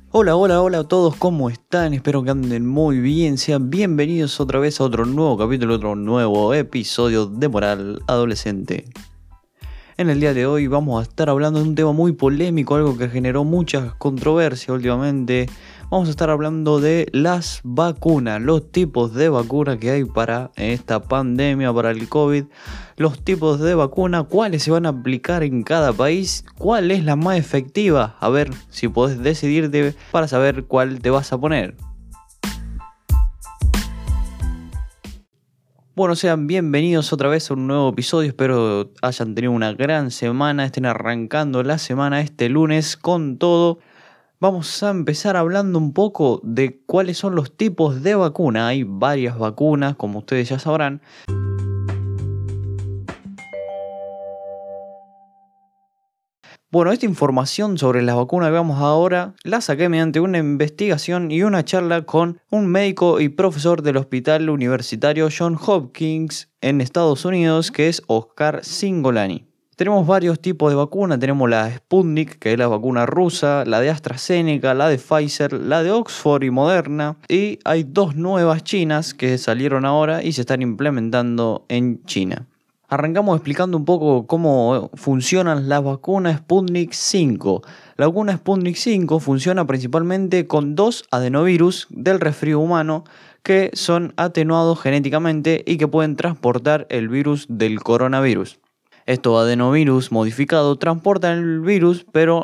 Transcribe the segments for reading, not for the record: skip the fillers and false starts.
Hola, hola, hola a todos, ¿cómo están? Espero que anden muy bien, sean bienvenidos otra vez a otro nuevo capítulo, otro nuevo episodio de Moral Adolescente. En el día de hoy vamos a estar hablando de un tema muy polémico, algo que generó muchas controversias últimamente. Vamos a estar hablando de las vacunas, los tipos de vacuna que hay para esta pandemia, para el COVID, los tipos de vacuna, cuáles se van a aplicar en cada país, cuál es la más efectiva, a ver si podés decidirte para saber cuál te vas a poner. Bueno, sean bienvenidos otra vez a un nuevo episodio, espero hayan tenido una gran semana, estén arrancando la semana este lunes con todo. Vamos a empezar hablando un poco de cuáles son los tipos de vacuna. Hay varias vacunas, como ustedes ya sabrán. Bueno, esta información sobre las vacunas que vamos ahora la saqué mediante una investigación y una charla con un médico y profesor del Hospital Universitario Johns Hopkins en Estados Unidos, que es Oscar Cingolani. Tenemos varios tipos de vacuna, tenemos la Sputnik, que es la vacuna rusa, la de AstraZeneca, la de Pfizer, la de Oxford y Moderna, y hay dos nuevas chinas que salieron ahora y se están implementando en China. Arrancamos explicando un poco cómo funcionan las vacunas Sputnik 5. La vacuna Sputnik 5 funciona principalmente con dos adenovirus del resfrío humano que son atenuados genéticamente y que pueden transportar el virus del coronavirus. Estos adenovirus modificados transportan el virus, pero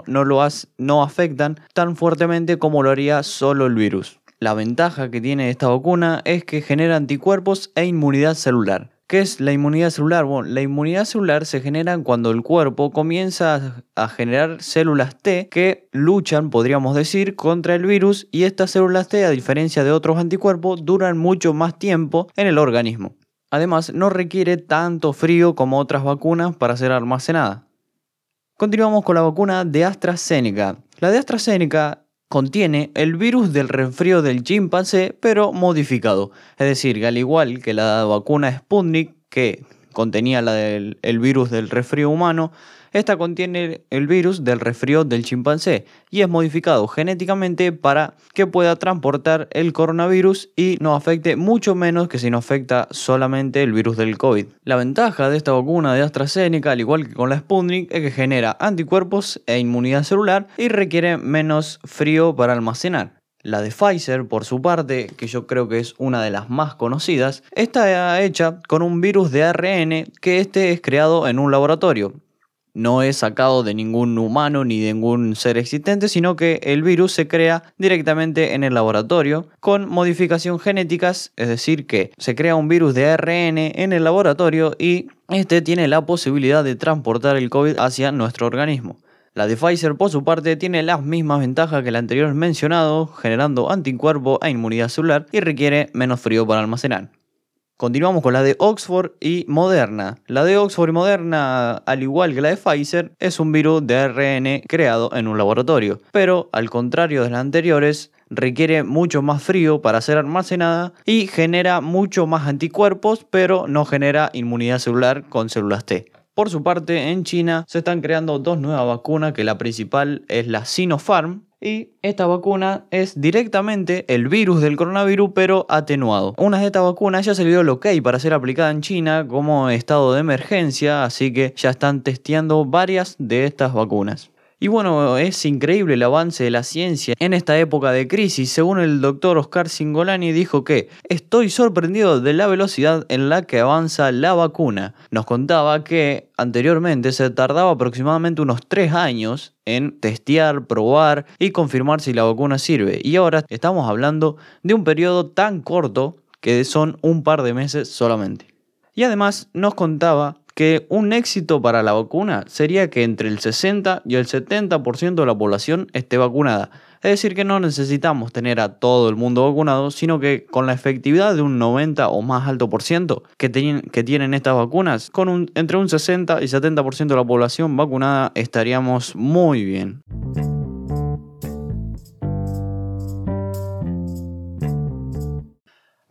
no afectan tan fuertemente como lo haría solo el virus. La ventaja que tiene esta vacuna es que genera anticuerpos e inmunidad celular. ¿Qué es la inmunidad celular? Bueno, la inmunidad celular se genera cuando el cuerpo comienza a generar células T que luchan, podríamos decir, contra el virus, y estas células T, a diferencia de otros anticuerpos, duran mucho más tiempo en el organismo. Además, no requiere tanto frío como otras vacunas para ser almacenada. Continuamos con la vacuna de AstraZeneca. La de AstraZeneca contiene el virus del resfrío del chimpancé, pero modificado. Es decir, que al igual que la vacuna Sputnik, que contenía el virus del resfrío humano, esta contiene el virus del resfrío del chimpancé y es modificado genéticamente para que pueda transportar el coronavirus y nos afecte mucho menos que si nos afecta solamente el virus del COVID. La ventaja de esta vacuna de AstraZeneca, al igual que con la Sputnik, es que genera anticuerpos e inmunidad celular y requiere menos frío para almacenar. La de Pfizer, por su parte, que yo creo que es una de las más conocidas, está hecha con un virus de ARN que es creado en un laboratorio. No es sacado de ningún humano ni de ningún ser existente, sino que el virus se crea directamente en el laboratorio con modificación genéticas, es decir, que se crea un virus de ARN en el laboratorio y este tiene la posibilidad de transportar el COVID hacia nuestro organismo. La de Pfizer, por su parte, tiene las mismas ventajas que el anterior mencionado, generando anticuerpo e inmunidad celular y requiere menos frío para almacenar. Continuamos con la de Oxford y Moderna. La de Oxford y Moderna, al igual que la de Pfizer, es un virus de ARN creado en un laboratorio, pero al contrario de las anteriores, requiere mucho más frío para ser almacenada y genera mucho más anticuerpos, pero no genera inmunidad celular con células T. Por su parte, en China se están creando dos nuevas vacunas, que la principal es la Sinopharm, y esta vacuna es directamente el virus del coronavirus, pero atenuado. Una de estas vacunas ya se le dio el ok para ser aplicada en China como estado de emergencia, así que ya están testeando varias de estas vacunas. Y bueno, es increíble el avance de la ciencia en esta época de crisis. Según el doctor Oscar Cingolani, dijo que estoy sorprendido de la velocidad en la que avanza la vacuna. Nos contaba que anteriormente se tardaba aproximadamente unos 3 años en testear, probar y confirmar si la vacuna sirve. Y ahora estamos hablando de un periodo tan corto que son un par de meses solamente. Y además nos contaba que un éxito para la vacuna sería que entre el 60 y el 70% de la población esté vacunada. Es decir, que no necesitamos tener a todo el mundo vacunado, sino que con la efectividad de un 90 o más alto por ciento que tienen estas vacunas, con entre un 60 y 70% de la población vacunada estaríamos muy bien.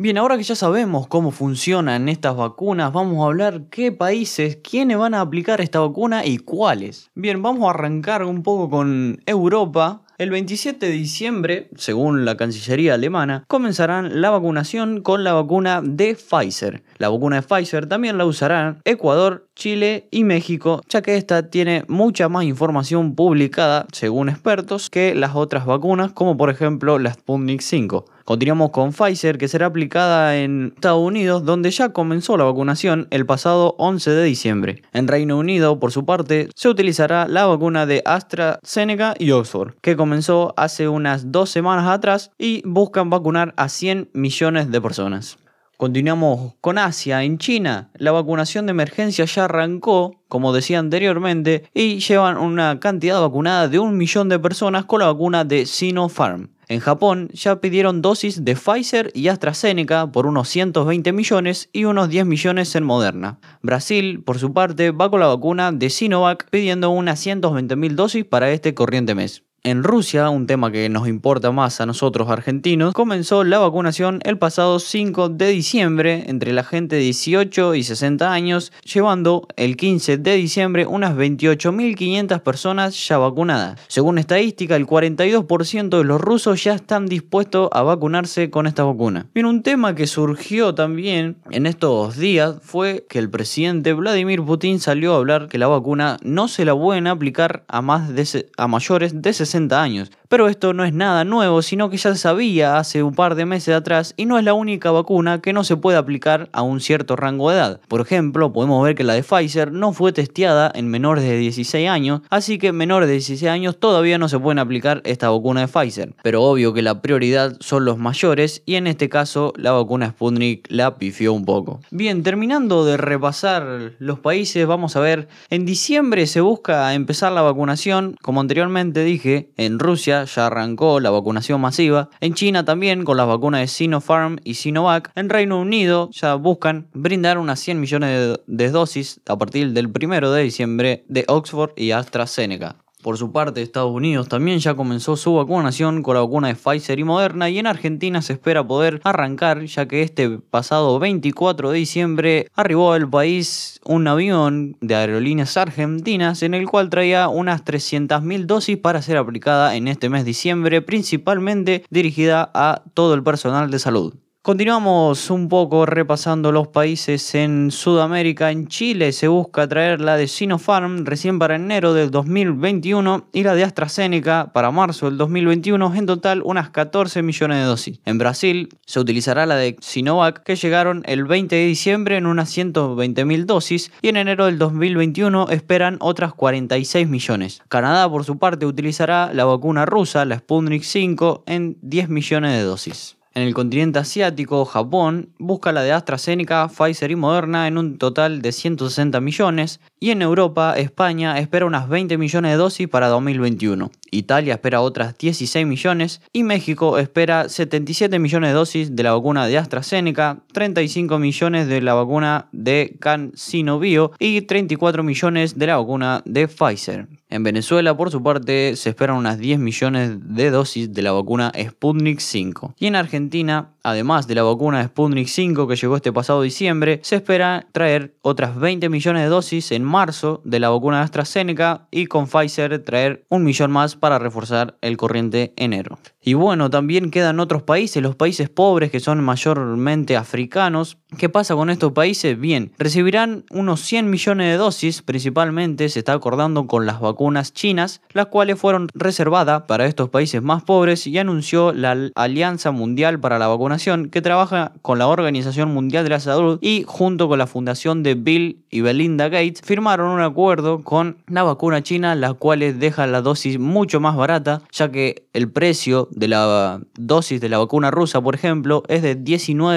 Bien, ahora que ya sabemos cómo funcionan estas vacunas, vamos a hablar qué países, quiénes van a aplicar esta vacuna y cuáles. Bien, vamos a arrancar un poco con Europa. El 27 de diciembre, según la Cancillería alemana, comenzarán la vacunación con la vacuna de Pfizer. La vacuna de Pfizer también la usarán Ecuador, Chile y México, ya que esta tiene mucha más información publicada, según expertos, que las otras vacunas, como por ejemplo la Sputnik 5. Continuamos con Pfizer, que será aplicada en Estados Unidos, donde ya comenzó la vacunación el pasado 11 de diciembre. En Reino Unido, por su parte, se utilizará la vacuna de AstraZeneca y Oxford, que comenzó hace unas 2 semanas atrás y buscan vacunar a 100 millones de personas. Continuamos con Asia. En China, la vacunación de emergencia ya arrancó, como decía anteriormente, y llevan una cantidad vacunada de 1 millón de personas con la vacuna de Sinopharm. En Japón ya pidieron dosis de Pfizer y AstraZeneca por unos 120 millones y unos 10 millones en Moderna. Brasil, por su parte, va con la vacuna de Sinovac pidiendo unas 120.000 dosis para este corriente mes. En Rusia, un tema que nos importa más a nosotros argentinos, comenzó la vacunación el pasado 5 de diciembre entre la gente de 18 y 60 años, llevando el 15 de diciembre unas 28.500 personas ya vacunadas. Según estadística, el 42% de los rusos ya están dispuestos a vacunarse con esta vacuna. Bien, un tema que surgió también en estos días fue que el presidente Vladimir Putin salió a hablar que la vacuna no se la pueden aplicar a mayores de 60 años. Pero esto no es nada nuevo, sino que ya se sabía hace un par de meses atrás y no es la única vacuna que no se puede aplicar a un cierto rango de edad. Por ejemplo, podemos ver que la de Pfizer no fue testeada en menores de 16 años, así que menores de 16 años todavía no se pueden aplicar esta vacuna de Pfizer. Pero obvio que la prioridad son los mayores y en este caso la vacuna Sputnik la pifió un poco. Bien, terminando de repasar los países, vamos a ver, en diciembre se busca empezar la vacunación, como anteriormente dije, en Rusia ya arrancó la vacunación masiva, en China también con las vacunas de Sinopharm y Sinovac, en Reino Unido ya buscan brindar unas 100 millones de dosis a partir del 1 de diciembre de Oxford y AstraZeneca. Por su parte, Estados Unidos también ya comenzó su vacunación con la vacuna de Pfizer y Moderna y en Argentina se espera poder arrancar ya que este pasado 24 de diciembre arribó al país un avión de Aerolíneas Argentinas en el cual traía unas 300.000 dosis para ser aplicada en este mes de diciembre, principalmente dirigida a todo el personal de salud. Continuamos un poco repasando los países en Sudamérica. En Chile se busca traer la de Sinopharm recién para enero del 2021 y la de AstraZeneca para marzo del 2021, en total unas 14 millones de dosis. En Brasil se utilizará la de Sinovac que llegaron el 20 de diciembre en unas 120.000 dosis y en enero del 2021 esperan otras 46 millones. Canadá por su parte utilizará la vacuna rusa, la Sputnik 5, en 10 millones de dosis. En el continente asiático, Japón busca la de AstraZeneca, Pfizer y Moderna en un total de 160 millones. Y en Europa, España espera unas 20 millones de dosis para 2021. Italia espera otras 16 millones. Y México espera 77 millones de dosis de la vacuna de AstraZeneca, 35 millones de la vacuna de CanSino y 34 millones de la vacuna de Pfizer. En Venezuela, por su parte, se esperan unas 10 millones de dosis de la vacuna Sputnik 5. Y en Argentina, además de la vacuna Sputnik 5 que llegó este pasado diciembre, se espera traer otras 20 millones de dosis en marzo de la vacuna de AstraZeneca y con Pfizer traer 1 millón más para reforzar el corriente enero. Y bueno, también quedan otros países, los países pobres que son mayormente africanos. ¿Qué pasa con estos países? Bien, recibirán unos 100 millones de dosis, principalmente se está acordando con las vacunas chinas, las cuales fueron reservadas para estos países más pobres y anunció la Alianza Mundial para la Vacunación, que trabaja con la Organización Mundial de la Salud y junto con la fundación de Bill y Melinda Gates firmaron un acuerdo con la vacuna china, las cuales deja la dosis mucho más barata, ya que el precio de la dosis de la vacuna rusa, por ejemplo, es de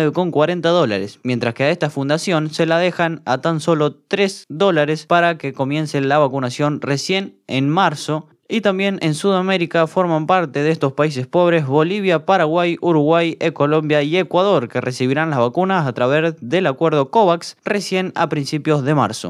$19,40, mientras que a esta fundación se la dejan a tan solo $3 para que comience la vacunación recién en marzo. Y también en Sudamérica forman parte de estos países pobres Bolivia, Paraguay, Uruguay, Colombia y Ecuador, que recibirán las vacunas a través del acuerdo COVAX recién a principios de marzo.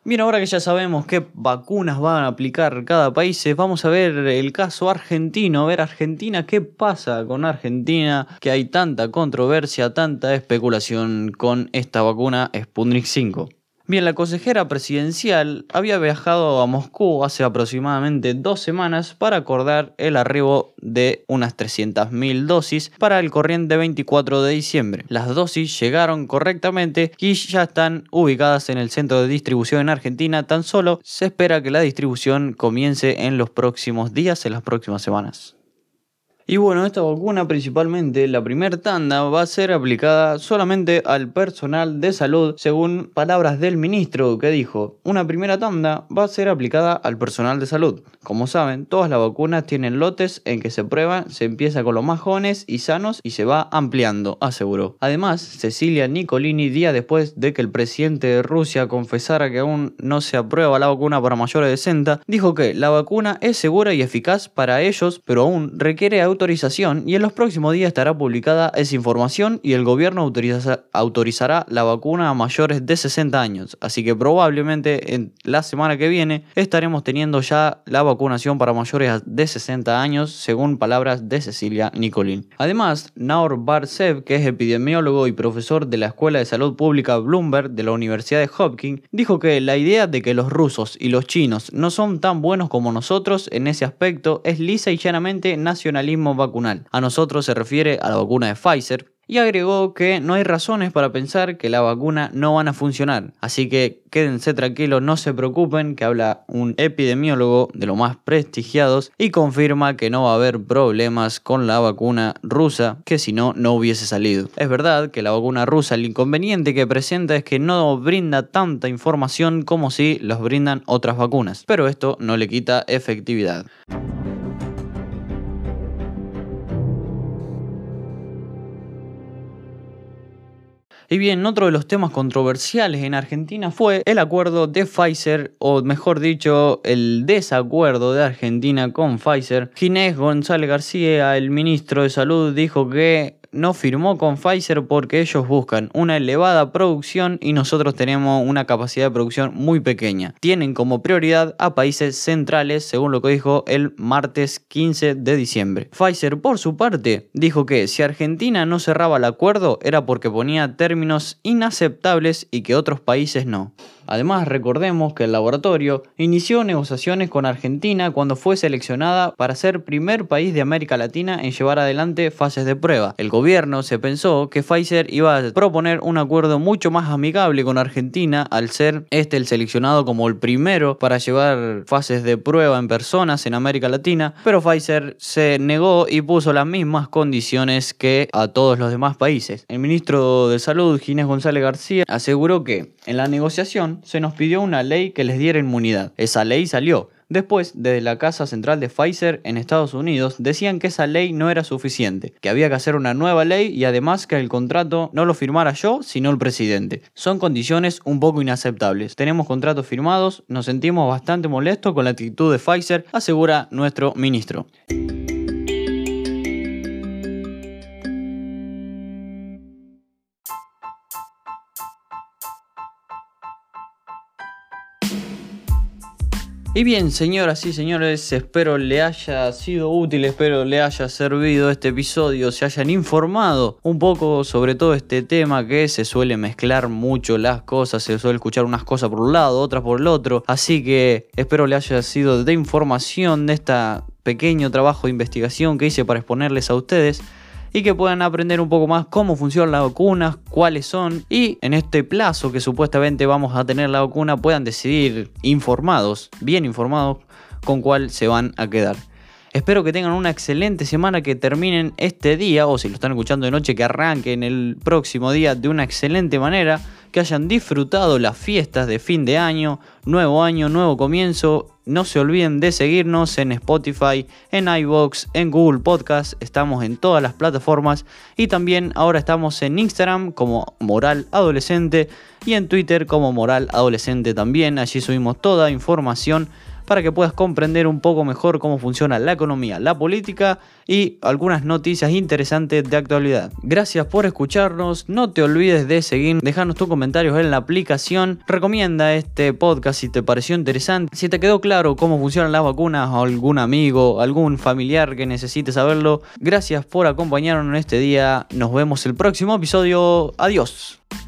Bien, ahora que ya sabemos qué vacunas van a aplicar cada país, vamos a ver el caso argentino, a ver Argentina, qué pasa con Argentina, que hay tanta controversia, tanta especulación con esta vacuna Sputnik 5. Bien, la consejera presidencial había viajado a Moscú hace aproximadamente 2 semanas para acordar el arribo de unas 300.000 dosis para el corriente 24 de diciembre. Las dosis llegaron correctamente y ya están ubicadas en el centro de distribución en Argentina. Tan solo se espera que la distribución comience en los próximos días, en las próximas semanas. Y bueno, esta vacuna principalmente, la primera tanda, va a ser aplicada solamente al personal de salud, según palabras del ministro, que dijo: una primera tanda va a ser aplicada al personal de salud. Como saben, todas las vacunas tienen lotes en que se prueban, se empieza con los más jóvenes y sanos y se va ampliando, aseguró. Además, Cecilia Nicolini, días después de que el presidente de Rusia confesara que aún no se aprueba la vacuna para mayores de 60, dijo que la vacuna es segura y eficaz para ellos, pero aún requiere autorización y en los próximos días estará publicada esa información y el gobierno autorizará la vacuna a mayores de 60 años. Así que probablemente en la semana que viene estaremos teniendo ya la vacunación para mayores de 60 años, según palabras de Cecilia Nicolini. Además, Naor Bar-Zeev, que es epidemiólogo y profesor de la Escuela de Salud Pública Bloomberg de la Universidad de Hopkins, dijo que la idea de que los rusos y los chinos no son tan buenos como nosotros en ese aspecto es lisa y llanamente nacionalismo vacunal. A nosotros se refiere a la vacuna de Pfizer, y agregó que no hay razones para pensar que la vacuna no van a funcionar. Así que quédense tranquilos, no se preocupen, que habla un epidemiólogo de los más prestigiados y confirma que no va a haber problemas con la vacuna rusa, que si no, no hubiese salido. Es verdad que la vacuna rusa, el inconveniente que presenta es que no brinda tanta información como si los brindan otras vacunas, pero esto no le quita efectividad. Y bien, otro de los temas controversiales en Argentina fue el acuerdo de Pfizer, o mejor dicho, el desacuerdo de Argentina con Pfizer. Ginés González García, el ministro de Salud, dijo que no firmó con Pfizer porque ellos buscan una elevada producción y nosotros tenemos una capacidad de producción muy pequeña. Tienen como prioridad a países centrales, según lo que dijo el martes 15 de diciembre. Pfizer, por su parte, dijo que si Argentina no cerraba el acuerdo era porque ponía términos inaceptables y que otros países no. Además, recordemos que el laboratorio inició negociaciones con Argentina cuando fue seleccionada para ser primer país de América Latina en llevar adelante fases de prueba. El gobierno se pensó que Pfizer iba a proponer un acuerdo mucho más amigable con Argentina al ser el seleccionado como el primero para llevar fases de prueba en personas en América Latina, pero Pfizer se negó y puso las mismas condiciones que a todos los demás países. El ministro de Salud, Ginés González García, aseguró que en la negociación se nos pidió una ley que les diera inmunidad. Esa ley salió. Después, desde la casa central de Pfizer en Estados Unidos, decían que esa ley no era suficiente, que había que hacer una nueva ley y además que el contrato no lo firmara yo, sino el presidente. Son condiciones un poco inaceptables. Tenemos contratos firmados, nos sentimos bastante molestos con la actitud de Pfizer, asegura nuestro ministro. Y bien, señoras y señores, espero le haya sido útil, espero le haya servido este episodio, se hayan informado un poco sobre todo este tema que se suele mezclar mucho las cosas, se suele escuchar unas cosas por un lado, otras por el otro, así que espero le haya sido de información de este pequeño trabajo de investigación que hice para exponerles a ustedes y que puedan aprender un poco más cómo funcionan las vacunas, cuáles son y en este plazo que supuestamente vamos a tener la vacuna puedan decidir informados, bien informados, con cuál se van a quedar. Espero que tengan una excelente semana, que terminen este día, o si lo están escuchando de noche, que arranquen el próximo día de una excelente manera, que hayan disfrutado las fiestas de fin de año, nuevo comienzo. No se olviden de seguirnos en Spotify, en iVoox, en Google Podcast, estamos en todas las plataformas y también ahora estamos en Instagram como Moral Adolescente y en Twitter como Moral Adolescente también. Allí subimos toda información para que puedas comprender un poco mejor cómo funciona la economía, la política y algunas noticias interesantes de actualidad. Gracias por escucharnos, no te olvides de seguir, dejarnos tus comentarios en la aplicación, recomienda este podcast si te pareció interesante, si te quedó claro cómo funcionan las vacunas o algún amigo, algún familiar que necesite saberlo. Gracias por acompañarnos en este día, nos vemos el próximo episodio, adiós.